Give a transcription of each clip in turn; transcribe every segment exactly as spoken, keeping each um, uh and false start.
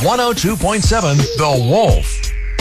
one oh two point seven The Wolf.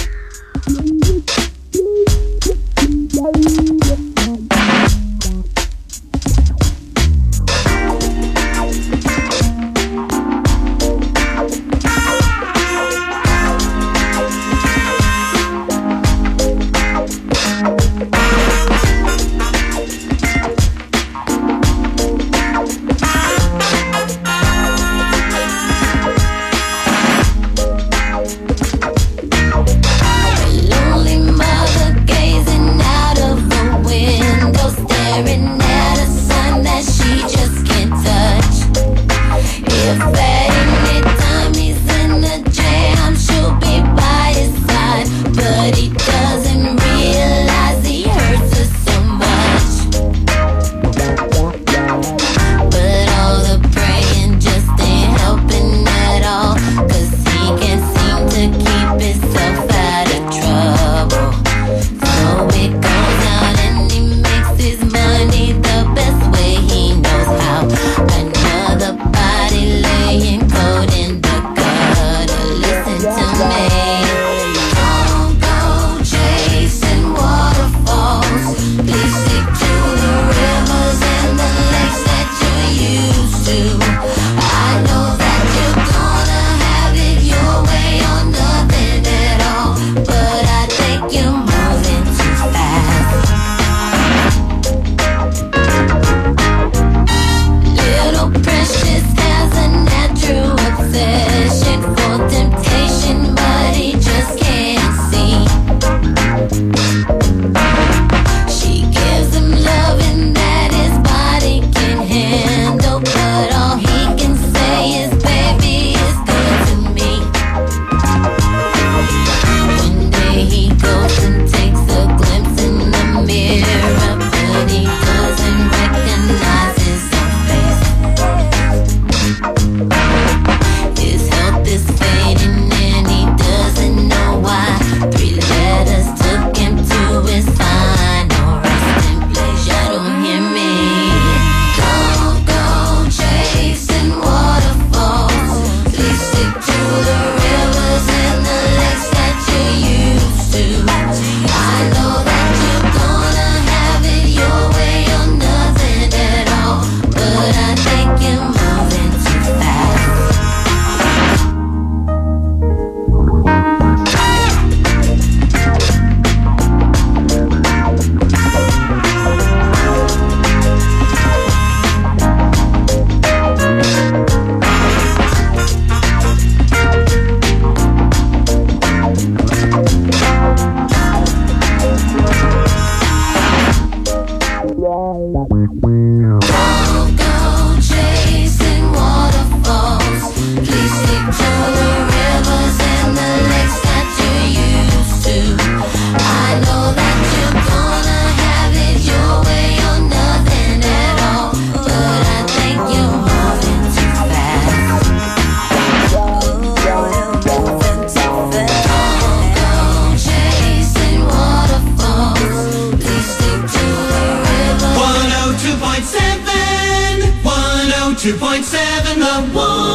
two point seven The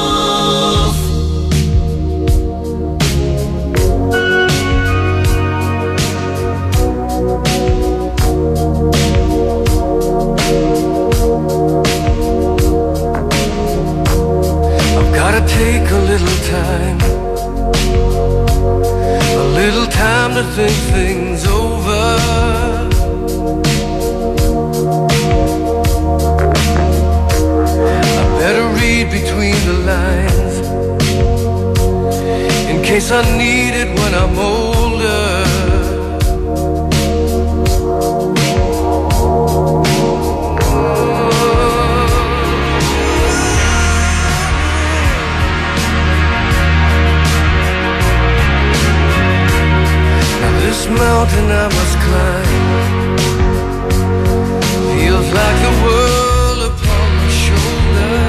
Wolf. I've gotta take a little time, a little time to think things over. Better read between the lines in case I need it when I'm older. Now this mountain I must climb feels like the world upon my shoulder.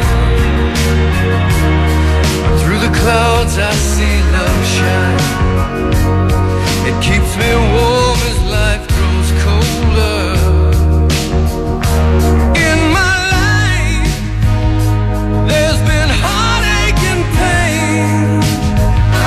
Through the clouds I see love shine. It keeps me warm as life grows colder. In my life there's been heartache and pain.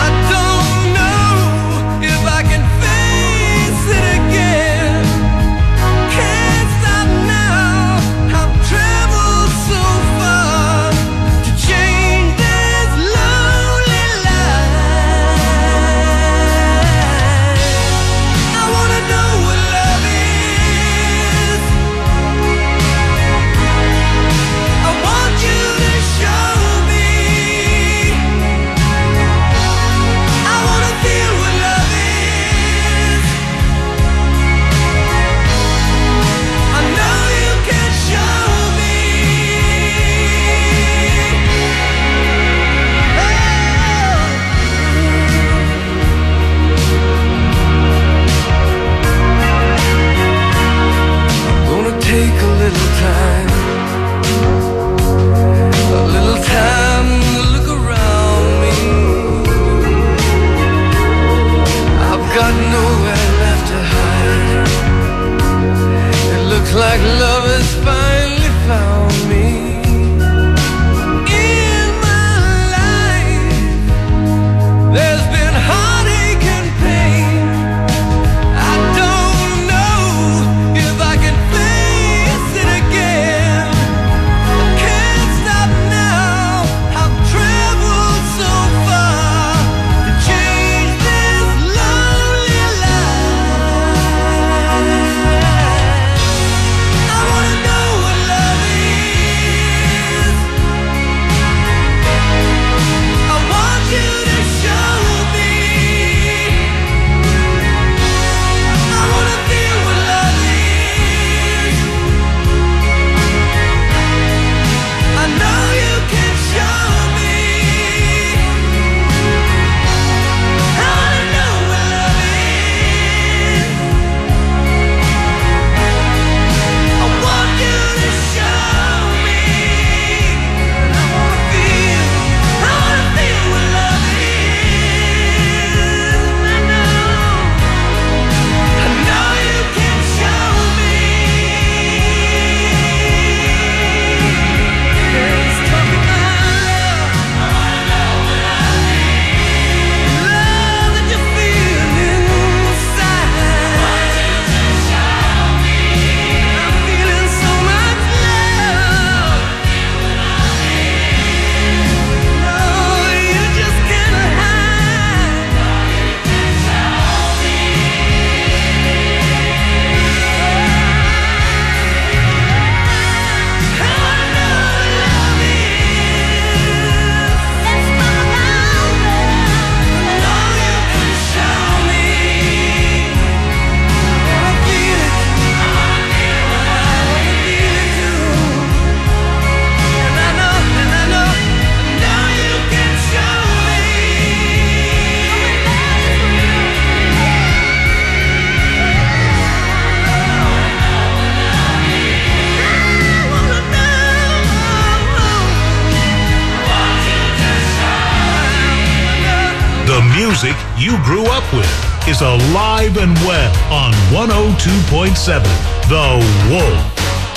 music you grew up with is alive and well on one oh two point seven The Wolf.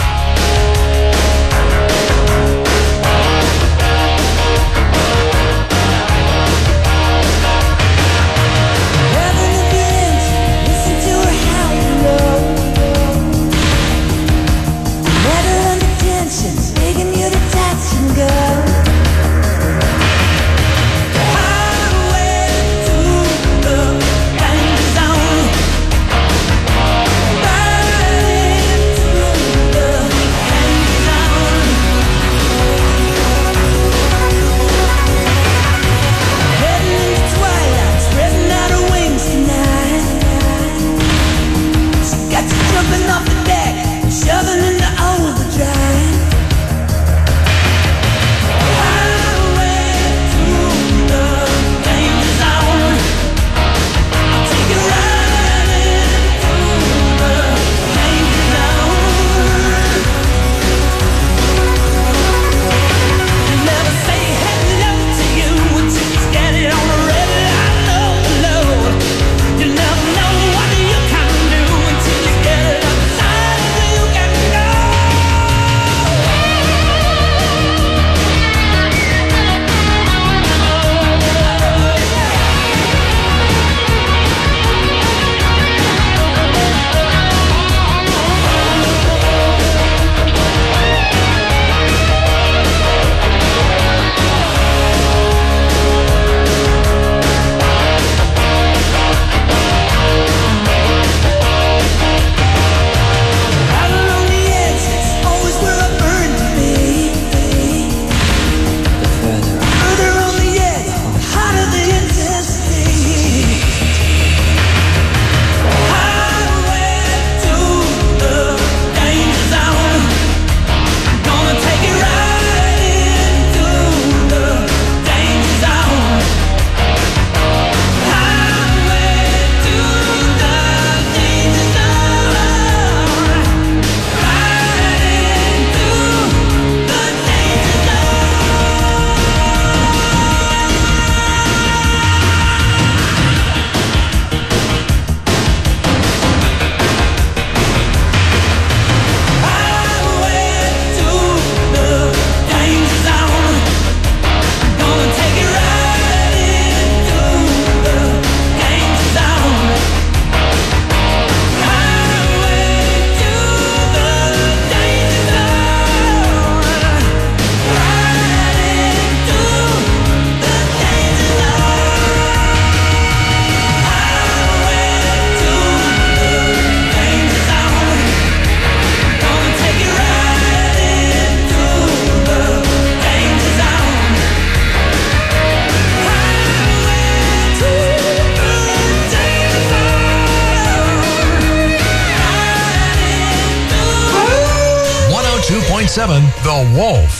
seven The Wolf.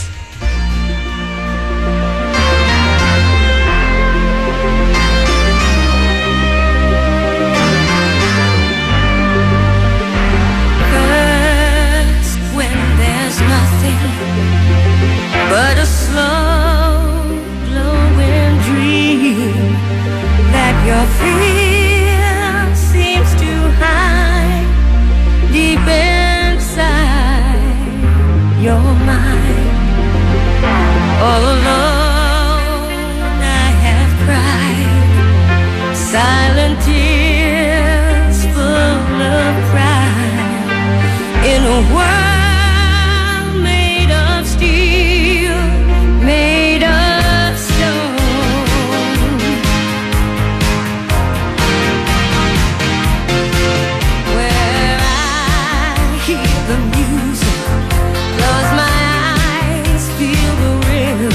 But a slow, glowing dream that your fear seems to hide deep inside your mind. All alone I have cried silent tears full of pride in a world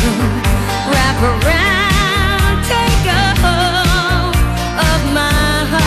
around, take a hold of my heart.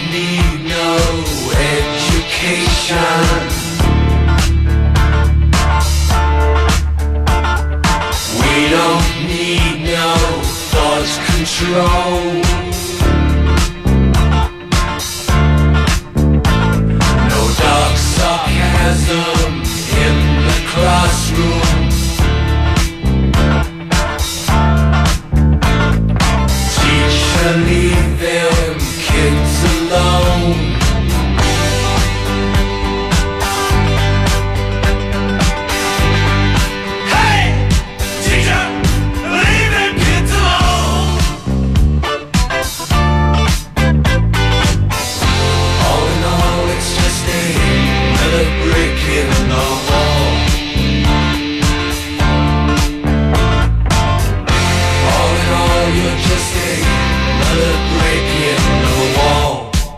need no education. We don't need no thought control. No dark sarcasm in the classroom. Teacher, leave them kids alone. Hey! Teacher, leave them kids alone. All in all, it's just another brick in the wall. All in all, you're just another brick in the wall.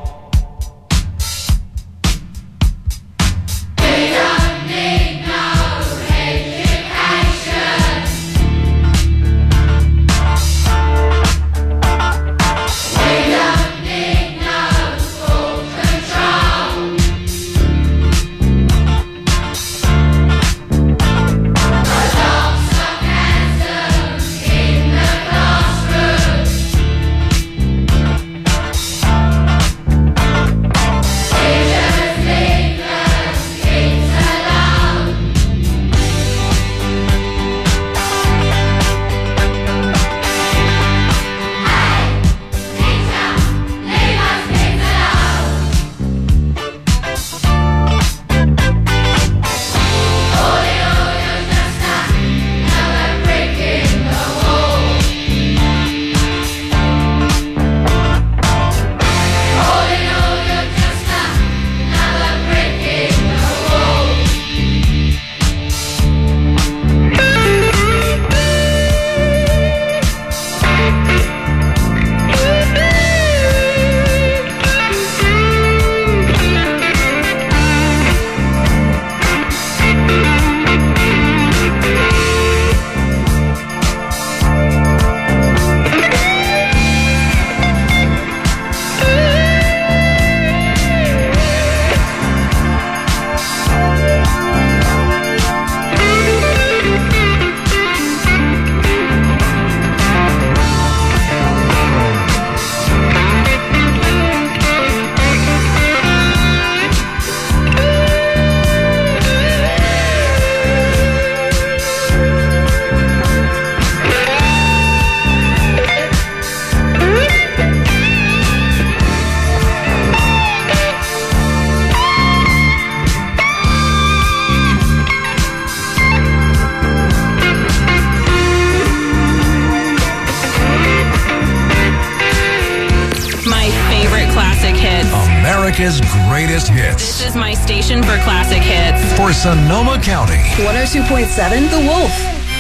America's greatest hits. This is my station for classic hits. For Sonoma County. one oh two point seven The Wolf.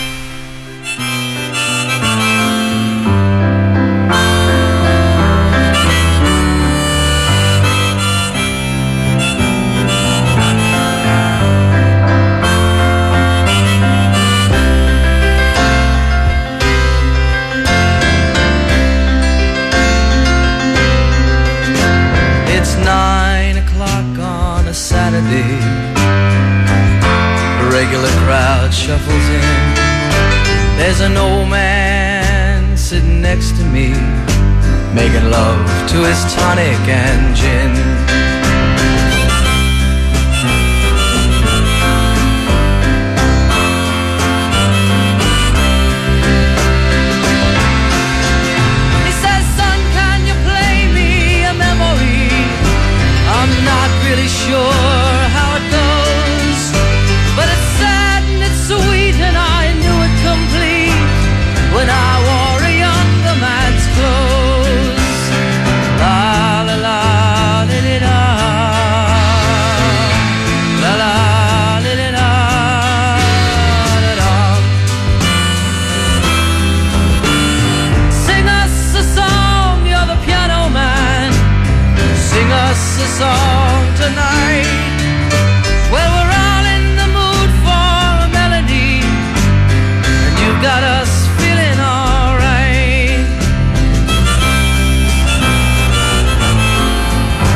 Saturday, the regular crowd shuffles in. There's an old man sitting next to me, making love to his tonic and gin. He says, son, can you play me a memory? I'm not really sure how it goes, but it's sad and it's sweet, and I knew it complete when I wore a younger man's clothes. La la la li li la, la la li li la, la la. Sing us a song, you're the piano man. Sing us a song tonight. Well, we're all in the mood for a melody, and you've got us feeling alright.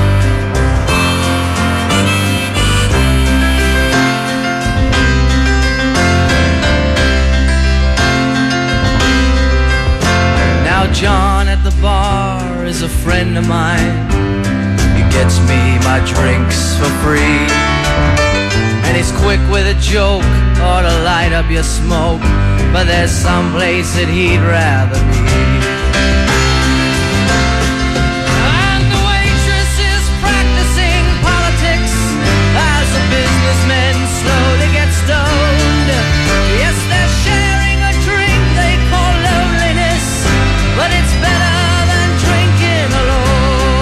wants me my drinks for free. And he's quick with a joke or to light up your smoke, but there's some place that he'd rather be. And the waitress is practicing politics as the businessmen slowly get stoned. Yes, they're sharing a drink they call loneliness, but it's better than drinking alone.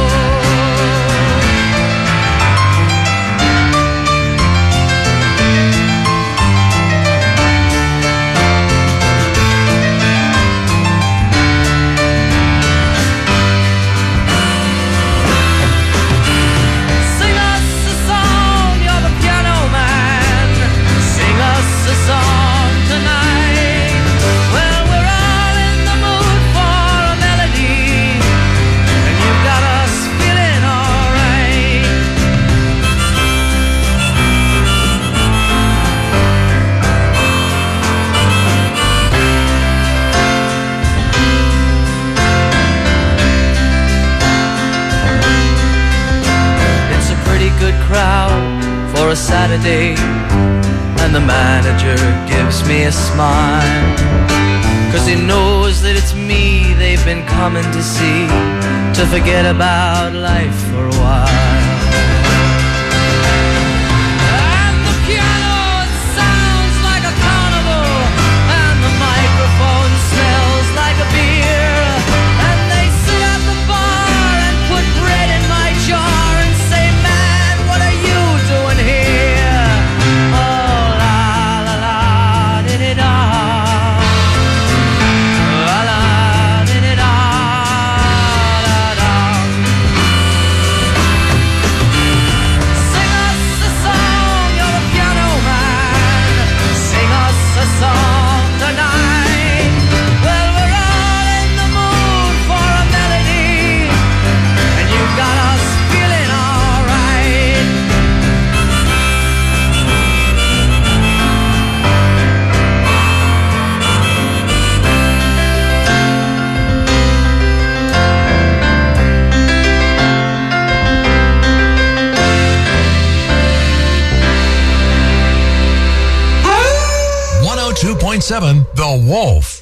Sing us a song, you're the piano man. Sing us a song tonight. Well, we're all in the mood for a melody, and you've got us feeling alright. It's a pretty good crowd for a Saturday, and the manager gives me a smile, 'cause he knows that it's me they've been coming to see, to forget about life for a while. And the piano, it sounds like a carnival, and the microphone smells like a beer, and they sit at the bar and put bread in my jar and say, man, what are you doing here? Oh, la la la, di-di-da. La la, di-di-da, da-da. Sing us a song, you're the piano man. Sing us a song tonight. Well, we're all in the mood for a melody, and you've got us feeling alright. one oh two point seven The Wolf.